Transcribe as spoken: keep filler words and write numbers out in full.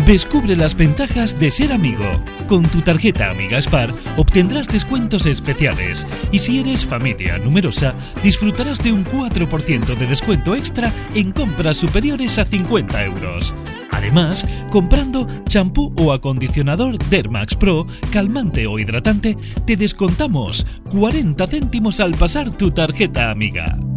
Descubre las ventajas de ser amigo. Con tu tarjeta Amiga Spar obtendrás descuentos especiales y si eres familia numerosa disfrutarás de un cuatro por ciento de descuento extra en compras superiores a cincuenta euros. Además, comprando champú o acondicionador Dermax Pro, calmante o hidratante, te descontamos cuarenta céntimos al pasar tu tarjeta Amiga.